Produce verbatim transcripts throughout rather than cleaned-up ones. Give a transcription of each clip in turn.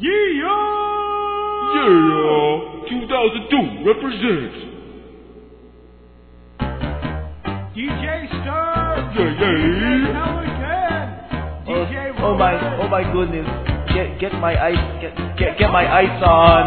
Yeah! Yeah! two thousand two represents. D J Stir! Yeah, yeah! Tell again! D J Oh, oh my, oh my goodness! Get, get my ice, get, get, get my ice on.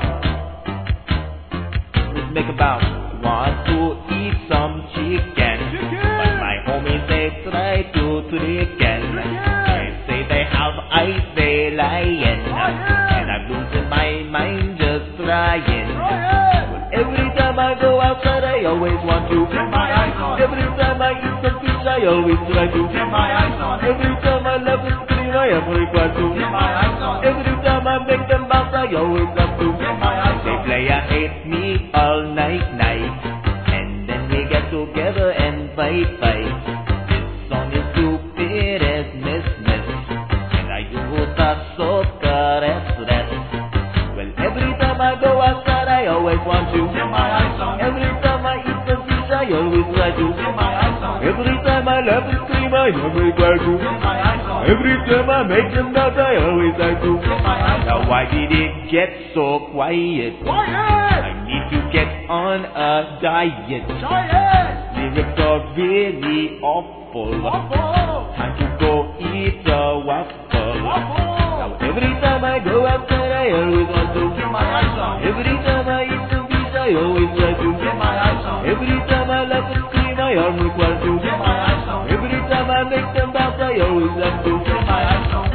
Let's make a bounce. Want to eat some chicken, but my homies they try to to the again. They say they have ice, they lying, and I'm losing my mind just trying. But every time I go outside, I always want to get my ice on. Every time I eat some fish, I always try to get my ice on. Every time I love it, I am required to get my ice on. Every time I make them bounce, I always have to get my ice on. They play and hate me all night, night, and then we get together and fight, fight. This song is stupid as miss, miss, and I use that so caress, that. Well, every time I go outside, I always want to get my ice on. Every time I eat some fish, I always try to get my ice on. Every time I love and scream, I am required to get my ice on. Every time I make them laugh, I always like to get my eyes on. Now why did it get so quiet? Quiet! I need to get on a diet. Diet! Lyrics are really awful. Waffle! Time to go eat a waffle. Waffle! Now every time I go outside, I always want to Get my eyes on. Every time I eat some fish, I always try to Get my eyes on. Every time I laugh and scream, I am required to Get my eyes on. Every time I make them bounce, I always have to Get my eyes on.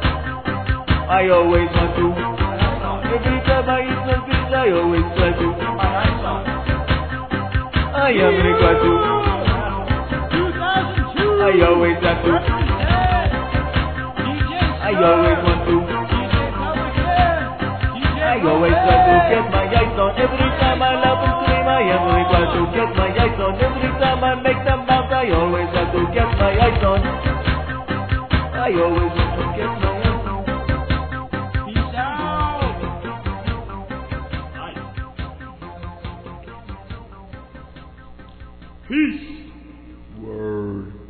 I always want to. Eyes on. Every time I eat some fish, I always try to. Get my eyes on. I am required to. two thousand two! I always have to. Represent! D J I always want to. D J Pelican! D J I always try to get my eyes on. Every time I laugh and scream, I am required to get my eyes on. Every time I make them bounce, I always have to get my eyes on. I always want to get my eyes on. Peace out! Peace. Word.